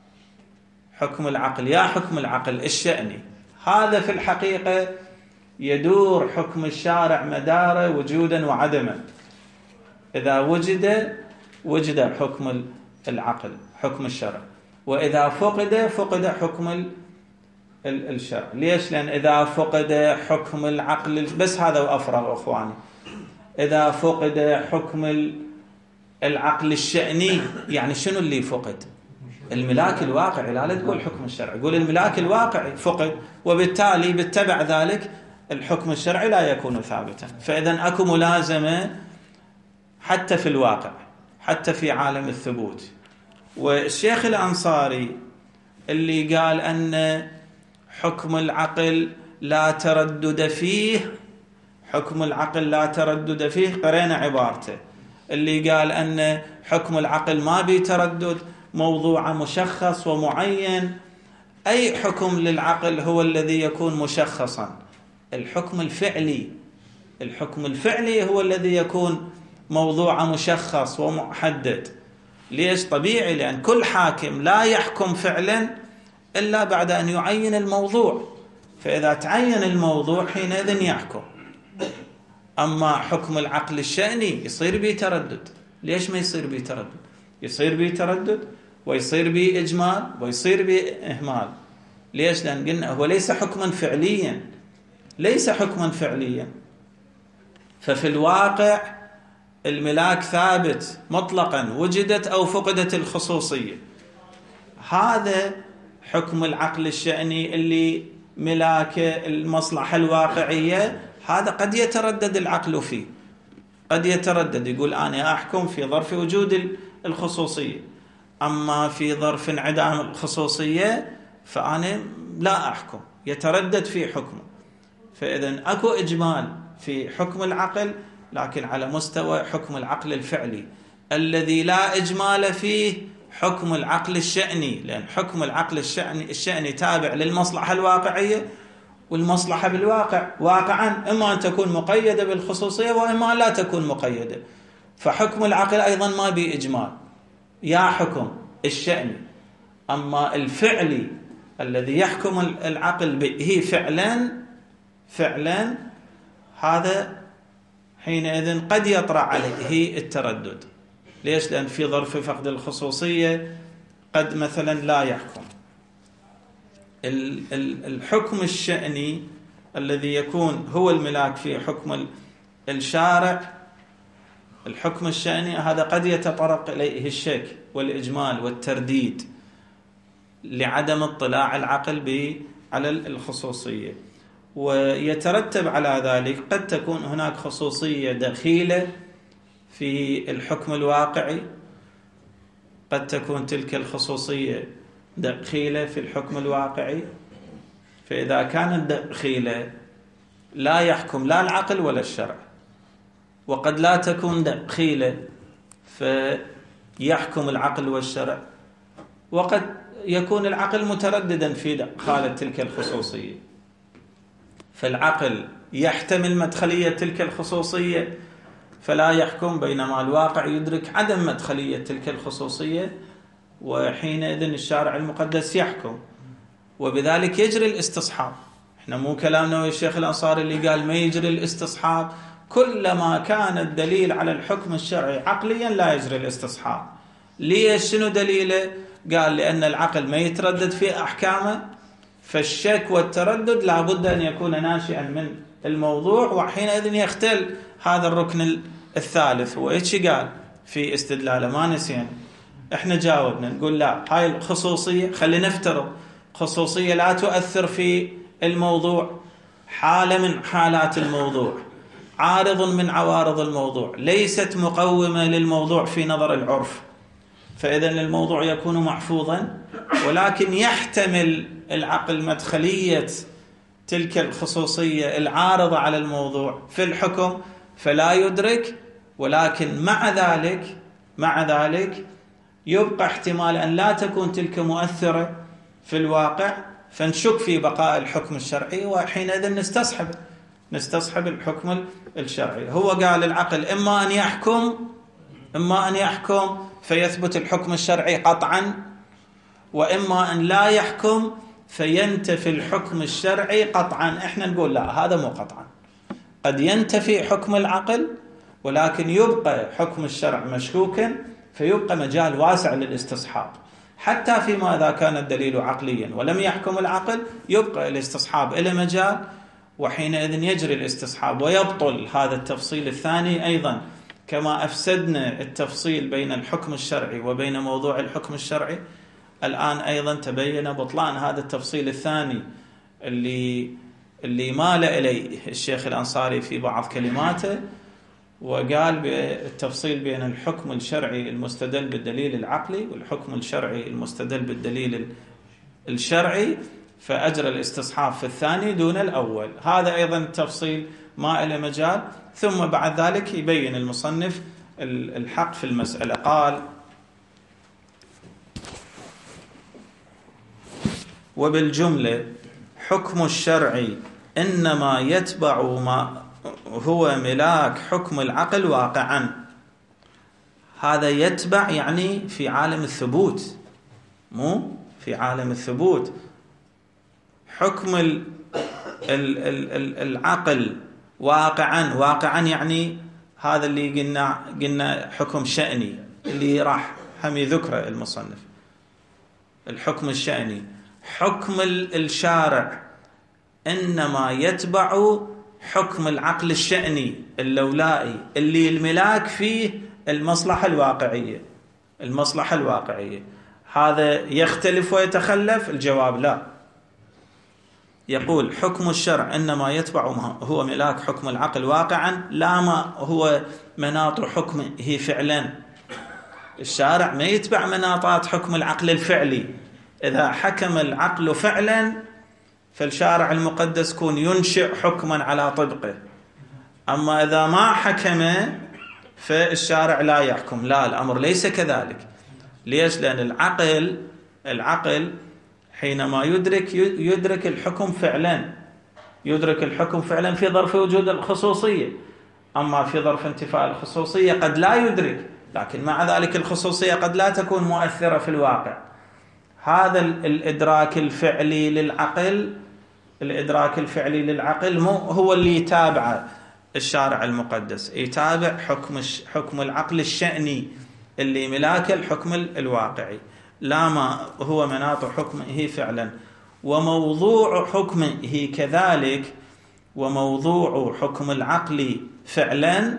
[SPEAKER 1] حكم العقل يا حكم العقل الشأني. هذا في الحقيقة يدور حكم الشارع مداره وجودا وعدما. إذا وجد وجد حكم العقل حكم الشرع، وإذا فقد فقد حكم الشرع. ليش؟ لأن إذا فقد حكم العقل بس هذا وأفرغ أخواني، إذا فقد حكم العقل الشأني يعني شنو اللي فقد؟ الملاك الواقعي. لا, لا تقول حكم الشرع، قول الملاك الواقعي فقد، وبالتالي بالتبع ذلك الحكم الشرعي لا يكون ثابتا. فإذا أكو ملازمة حتى في الواقع، حتى في عالم الثبوت. والشيخ الأنصاري اللي قال أن حكم العقل لا تردد فيه، حكم العقل لا تردد فيه، قرينا عبارته اللي قال أن حكم العقل ما بيتردد، موضوع مشخص ومعين. أي حكم للعقل هو الذي يكون مشخصا؟ الحكم الفعلي. الحكم الفعلي هو الذي يكون موضوع مشخص ومحدد. ليش؟ طبيعي، لأن كل حاكم لا يحكم فعلا إلا بعد أن يعين الموضوع، فإذا تعين الموضوع حينئذ يحكم. أما حكم العقل الشأني يصير به تردد. ليش ما يصير به تردد؟ يصير به تردد ويصير به إجمال ويصير به إهمال. ليش؟ لأن قلنا هو ليس حكما فعليا، ليس حكما فعليا. ففي الواقع الملاك ثابت مطلقا، وجدت أو فقدت الخصوصية. هذا حكم العقل الشأني اللي ملاك المصلحة الواقعية، هذا قد يتردد العقل فيه، قد يتردد يقول أنا أحكم في ظرف وجود الخصوصية، أما في ظرف انعدام الخصوصية فأنا لا أحكم، يتردد في حكمه. فإذن أكو إجمال في حكم العقل، لكن على مستوى حكم العقل الفعلي الذي لا إجمال فيه حكم العقل الشأني، لأن حكم العقل الشأني, الشأني تابع للمصلحة الواقعية، والمصلحة بالواقع واقعا إما أن تكون مقيدة بالخصوصية وإما لا تكون مقيدة. فحكم العقل أيضا ما بإجمال يا حكم الشأني. أما الفعلي الذي يحكم العقل به فعلا فعلا هذا حينئذ قد يطرأ عليه التردد. ليش؟ لأن في ظرف فقد الخصوصية قد مثلا لا يحكم. الحكم الشأني الذي يكون هو الملاك في حكم الشارع، الحكم الشأني هذا قد يتطرق إليه الشك والإجمال والترديد لعدم اطلاع العقل على الخصوصية، ويترتب على ذلك قد تكون هناك خصوصية دخيلة في الحكم الواقعي، قد تكون تلك الخصوصية دخيلة في الحكم الواقعي. فإذا كانت دخيلة لا يحكم لا العقل ولا الشرع، وقد لا تكون دخيلة فيحكم العقل والشرع، وقد يكون العقل مترددا في دخالة تلك الخصوصية. فالعقل يحتمل مدخلية تلك الخصوصية فلا يحكم، بينما الواقع يدرك عدم مدخلية تلك الخصوصية، وحينئذ الشارع المقدس يحكم، وبذلك يجري الاستصحاب. احنا مو كلامنا والشيخ الأنصاري اللي قال ما يجري الاستصحاب، كلما كان الدليل على الحكم الشرعي عقليا لا يجري الاستصحاب. ليش؟ شنو دليله؟ قال لأن العقل ما يتردد في أحكامه، فالشك والتردد لابد أن يكون ناشئا من الموضوع، وحينئذ يختل هذا الركن الثالث. وإيش قال في استدلاله؟ ما نسينا، احنا جاوبنا نقول لا، هاي الخصوصية خلينا نفترض خصوصية لا تؤثر في الموضوع، حالة من حالات الموضوع، عارض من عوارض الموضوع، ليست مقومة للموضوع في نظر العرف، فإذا الموضوع يكون محفوظا، ولكن يحتمل العقل مدخلية تلك الخصوصية العارضة على الموضوع في الحكم فلا يدرك، ولكن مع ذلك مع ذلك يبقى احتمال أن لا تكون تلك مؤثرة في الواقع، فنشك في بقاء الحكم الشرعي، وحينئذ نستصحب نستصحب الحكم الشرعي. هو قال العقل إما أن يحكم إما أن يحكم فيثبت الحكم الشرعي قطعا، وإما أن لا يحكم فينتفي الحكم الشرعي قطعا. احنا نقول لا، هذا مو قطعا، قد ينتفي حكم العقل ولكن يبقى حكم الشرع مشكوكا، فيبقى مجال واسع للاستصحاب، حتى فيما إذا كان الدليل عقليا ولم يحكم العقل يبقى الاستصحاب إلى مجال، وحينئذ يجري الاستصحاب ويبطل هذا التفصيل الثاني أيضا. كما أفسدنا التفصيل بين الحكم الشرعي وبين موضوع الحكم الشرعي، الآن أيضا تبين بطلان هذا التفصيل الثاني اللي اللي مال إليه الشيخ الأنصاري في بعض كلماته، وقال بالتفصيل بين الحكم الشرعي المستدل بالدليل العقلي والحكم الشرعي المستدل بالدليل الشرعي، فأجرى الاستصحاب في الثاني دون الأول. هذا أيضا التفصيل ما إلى مجال. ثم بعد ذلك يبين المصنف الحق في المسألة. قال: وبالجملة حكم الشرع إنما يتبع ما هو ملاك حكم العقل واقعا. هذا يتبع يعني في عالم الثبوت، مو في عالم الثبوت. حكم ال ال ال العقل واقعا، واقعا يعني هذا اللي قلنا قلنا حكم شأني اللي راح هم يذكره المصنف، الحكم الشأني. حكم الشارع إنما يتبع حكم العقل الشأني اللولائي اللي الملاك فيه المصلحة الواقعية. المصلحة الواقعية هذا يختلف ويتخلف؟ الجواب لا. يقول حكم الشرع إنما يتبع ما هو ملاك حكم العقل واقعا، لا ما هو مناط حكمه فعلا. الشارع ما يتبع مناطات حكم العقل الفعلي. إذا حكم العقل فعلا فالشارع المقدس يكون ينشئ حكما على طبقه، أما إذا ما حكم فالشارع لا يحكم. لا، الأمر ليس كذلك. ليش؟ لأن العقل العقل حينما يدرك يدرك الحكم فعلا، يدرك الحكم فعلا في ظرف وجود الخصوصية. أما في ظرف انتفاء الخصوصية قد لا يدرك، لكن مع ذلك الخصوصية قد لا تكون مؤثرة في الواقع. هذا الإدراك الفعلي للعقل الإدراك الفعلي للعقل مو هو اللي يتابع الشارع المقدس، يتابع حكم حكم العقل الشأني اللي ملاك الحكم الواقعي، لا ما هو مناط حكمه فعلا. وموضوع حكمه كذلك، وموضوع حكم العقل فعلا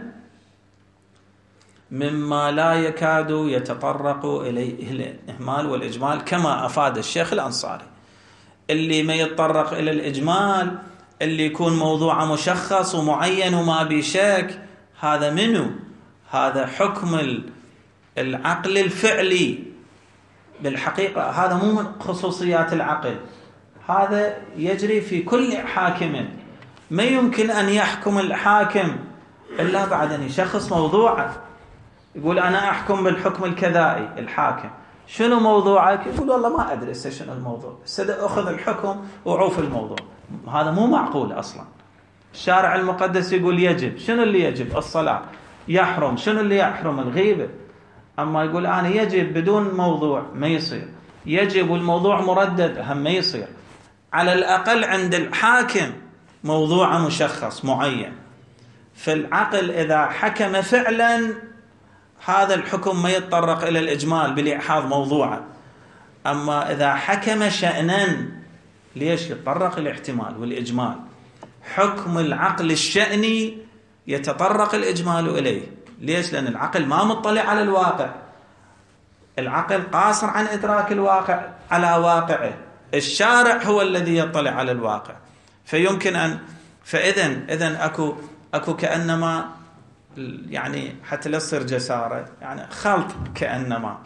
[SPEAKER 1] مما لا يكاد يتطرق إليه الإهمال والإجمال، كما أفاد الشيخ الأنصاري. اللي ما يتطرق إلى الإجمال، اللي يكون موضوع مشخص ومعين وما بشك، هذا منه؟ هذا حكم العقل الفعلي. بالحقيقة هذا مو من خصوصيات العقل، هذا يجري في كل حاكم. ما يمكن أن يحكم الحاكم إلا بعد أن يشخص موضوعه. يقول أنا أحكم بالحكم الكذائي. الحاكم شنو موضوعك؟ يقول والله ما أدري شنو الموضوع، أخذ الحكم وعوف الموضوع. هذا مو معقول أصلا. الشارع المقدس يقول يجب. شنو اللي يجب؟ الصلاة. يحرم. شنو اللي يحرم؟ الغيبة. أما يقول أنا يجب بدون موضوع، ما يصير. يجب والموضوع مردد، هم ما يصير. على الأقل عند الحاكم موضوع مشخص معين. فالعقل إذا حكم فعلا هذا الحكم ما يتطرق إلى الإجمال بلإحاظ موضوعه. أما إذا حكم شأنا ليش يتطرق الاحتمال والإجمال؟ حكم العقل الشأني يتطرق الإجمال إليه. ليش؟ لأن العقل ما مطلع على الواقع، العقل قاصر عن إدراك الواقع على واقعه. الشارع هو الذي يطلع على الواقع، فيمكن أن فإذن إذن أكو أكو كأنما يعني حتى لا تصير جسارة، يعني خلط كأنما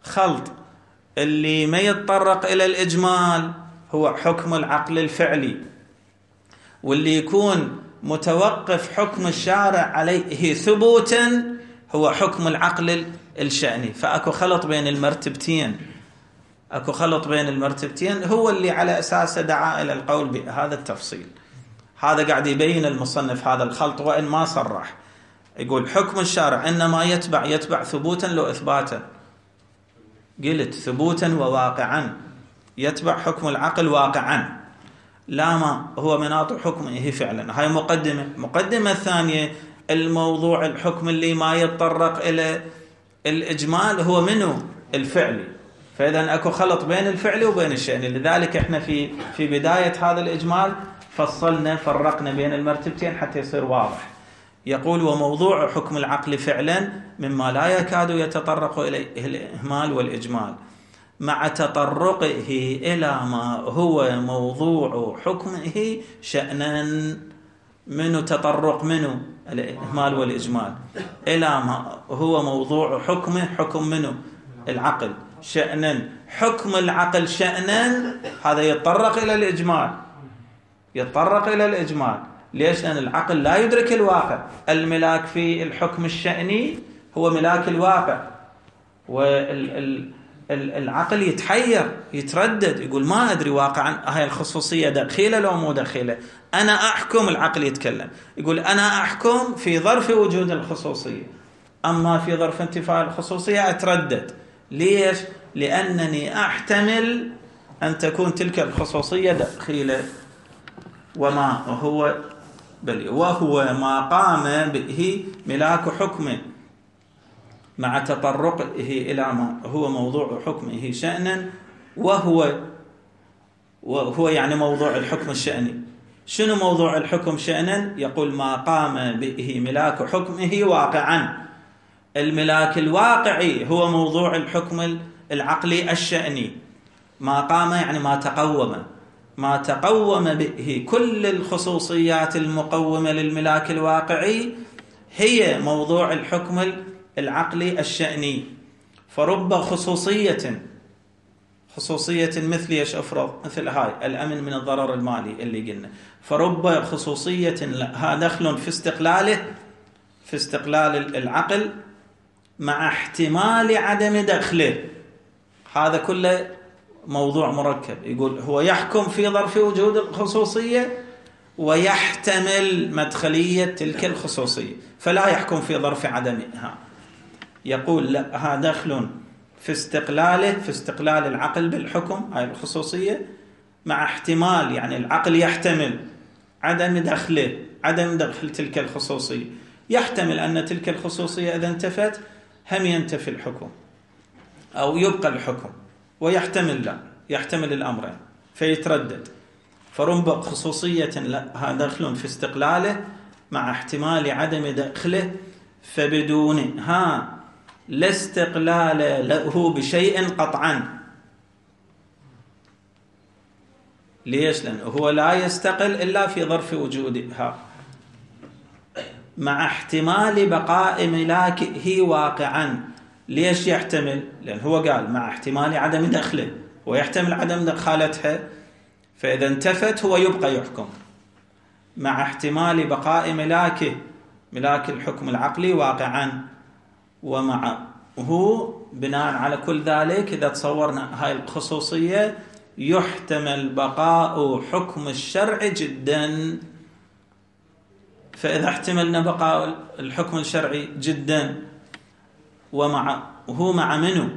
[SPEAKER 1] خلط اللي ما يتطرق إلى الإجمال هو حكم العقل الفعلي، واللي يكون متوقف حكم الشارع عليه ثبوتا هو حكم العقل الشأني. فأكو خلط بين المرتبتين، أكو خلط بين المرتبتين هو اللي على أساسه دعا إلى القول بهذا التفصيل. هذا قاعد يبين المصنف هذا الخلط وإن ما صرح. يقول حكم الشارع إنما يتبع يتبع ثبوتا لو إثباتا. قلت ثبوتا وواقعا، يتبع حكم العقل واقعا، لا ما هو مناط حكمه فعلا. هاي مقدمة. مقدمة الثانية الموضوع الحكم اللي ما يتطرق إلى الإجمال هو منه الفعلي. فإذا أكو خلط بين الفعل وبين الشأني. لذلك إحنا في في بداية هذا الإجمال فصلنا فرقنا بين المرتبتين حتى يصير واضح. يقول وموضوع حكم العقل فعلا مما لا يكاد يتطرق إليه الإهمال والإجمال، مع تطرقه إلى ما هو موضوع حكمه شأنا. منه تطرق منه الإهمال والإجمال إلى ما هو موضوع حكمه، حكم منه العقل شأنا. حكم العقل شأنا هذا يتطرق إلى الإجمال، يتطرق إلى الإجمال. ليش؟ لأن العقل لا يدرك الواقع. الملاك في الحكم الشأني هو ملاك الواقع، والعقل يتحير يتردد يقول ما أدري واقعا هاي الخصوصية دخيلة لو مو دخيلة. أنا أحكم، العقل يتكلم يقول أنا أحكم في ظرف وجود الخصوصية، أما في ظرف انتفاء الخصوصية أتردد. ليش؟ لأنني أحتمل أن تكون تلك الخصوصية دخيلة. وما هو بل وهو ما قام به ملاك حكمه مع تطرقه إلى ما هو موضوع حكمه شأنا. وهو وهو يعني موضوع الحكم الشأني. شنو موضوع الحكم شأنا؟ يقول ما قام به ملاك حكمه واقعا. الملاك الواقعي هو موضوع الحكم العقلي الشأني. ما قام يعني ما تقوم، ما تقوم به كل الخصوصيات المقومة للملاك الواقعي هي موضوع الحكم العقلي الشأني. فرب خصوصية خصوصية مثل ايش افرض؟ مثل هاي الأمن من الضرر المالي اللي قلنا. فرب خصوصية لها دخل في استقلاله، في استقلال العقل مع احتمال عدم دخله. هذا كله موضوع مركب. يقول هو يحكم في ظرف وجود الخصوصية ويحتمل مدخلية تلك الخصوصية، فلا يحكم في ظرف عدمها. يقول لها دخل في استقلاله، في استقلال العقل بالحكم هاي الخصوصية مع احتمال، يعني العقل يحتمل عدم دخله، عدم دخل تلك الخصوصية. يحتمل أن تلك الخصوصية إذا انتفت هم ينتفي الحكم أو يبقى الحكم، ويحتمل لا، يحتمل الأمرين فيتردد. فرب خصوصية لها دخل في استقلاله مع احتمال عدم دخله فبدونها لا استقلال له بشيء قطعا. ليش؟ لأنه هو لا يستقل إلا في ظرف وجودها مع احتمال بقاء ملاكه واقعا. ليش يحتمل؟ لأن هو قال مع احتمال عدم دخله، ويحتمل عدم دخالتها، فإذا انتفت هو يبقى يحكم مع احتمال بقاء ملاكه، ملاك الحكم العقلي واقعا. ومعه بناء على كل ذلك إذا تصورنا هاي الخصوصية يحتمل بقاء حكم الشرع جدا. فإذا احتملنا بقاء الحكم الشرعي جدا ومع وهو مع منه؟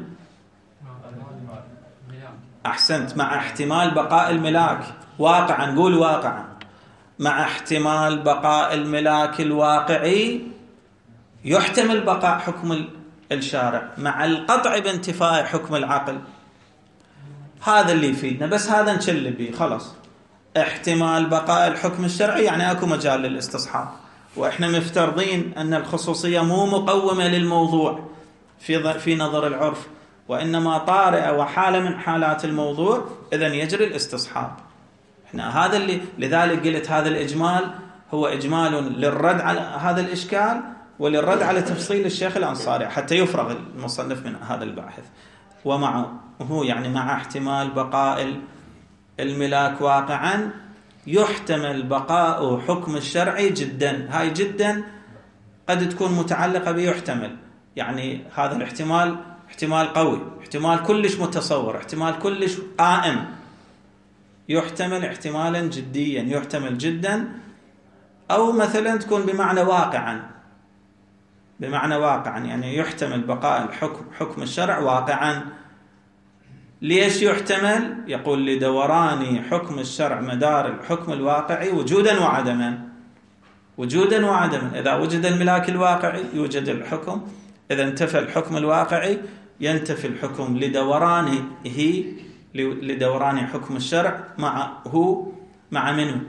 [SPEAKER 1] أحسنت، مع احتمال بقاء الملاك واقعا. نقول واقعا مع احتمال بقاء الملاك الواقعي يحتمل بقاء حكم الشارع مع القطع بانتفاء حكم العقل. هذا اللي يفيدنا، بس هذا نشل به خلاص. احتمال بقاء الحكم الشرعي يعني اكو مجال للاستصحاب، واحنا مفترضين ان الخصوصية مو مقومة للموضوع في في نظر العرف، وانما طارئة وحالة من حالات الموضوع، اذن يجري الاستصحاب. احنا هذا اللي لذلك قلت هذا الاجمال هو اجمال للرد على هذا الاشكال وللرد على تفصيل الشيخ الأنصاري حتى يفرغ المصنف من هذا الباحث. ومعه يعني مع احتمال بقاء الملاك واقعا، يحتمل بقاء حكم الشرعي جدا. هاي جدا قد تكون متعلقة بيحتمل، يعني هذا الاحتمال احتمال قوي، احتمال كلش متصور، احتمال كلش قائم، يحتمل احتمالا جديا، يحتمل جدا. أو مثلا تكون بمعنى واقعا، بمعنى واقعا يعني يحتمل بقاء الحكم حكم الشرع واقعا. ليش يحتمل؟ يقول لدوران حكم الشرع مدار الحكم الواقعي وجودا وعدما. وجودا وعدما، إذا وجد الملاك الواقعي يوجد الحكم، إذا انتفى الحكم الواقعي ينتفي الحكم لدورانه، لدوران حكم الشرع معه مع منه؟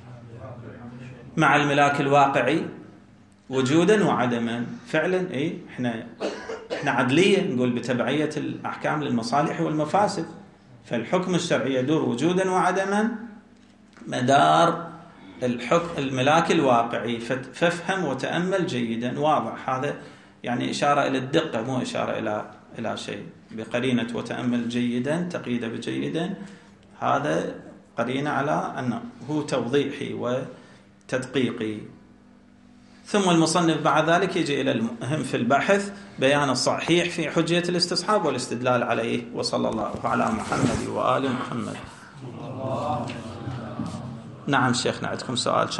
[SPEAKER 1] مع الملاك الواقعي وجودا وعدما. فعلا اي احنا احنا عدليه، نقول بتبعيه الاحكام للمصالح والمفاسد، فالحكم الشرعي يدور وجودا وعدما مدار الحكم الملاك الواقعي. فافهم وتامل جيدا. واضح هذا، يعني اشاره الى الدقه، مو اشاره الى الى شيء. بقرينه وتامل جيدا تقييد بجيدا، هذا قرينه على انه هو توضيحي وتدقيقي. ثم المصنف بعد ذلك يجي إلى المهم في البحث، بيان الصحيح في حجية الاستصحاب والاستدلال عليه. وصلى الله على محمد وآل محمد. نعم شيخنا، عندكم سؤال؟